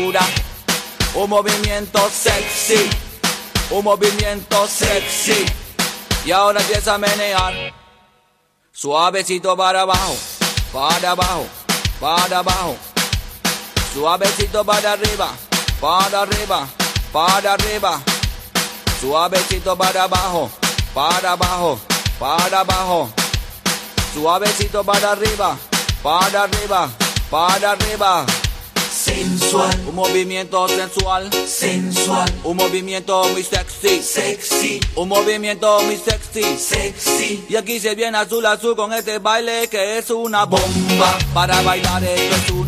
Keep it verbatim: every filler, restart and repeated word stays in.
cintura. Un movimiento sexy, un movimiento sexy. Y ahora empieza a menear. Suavecito para abajo, para abajo, para abajo. Suavecito para arriba, para arriba, para arriba. Suavecito para abajo, para abajo, para abajo. Suavecito para arriba, para arriba, para arriba. Sensual, un movimiento sensual, sensual, un movimiento muy sexy, sexy, un movimiento muy sexy, sexy. Y aquí se viene azul azul con este baile que es una bomba. Para bailar esto es una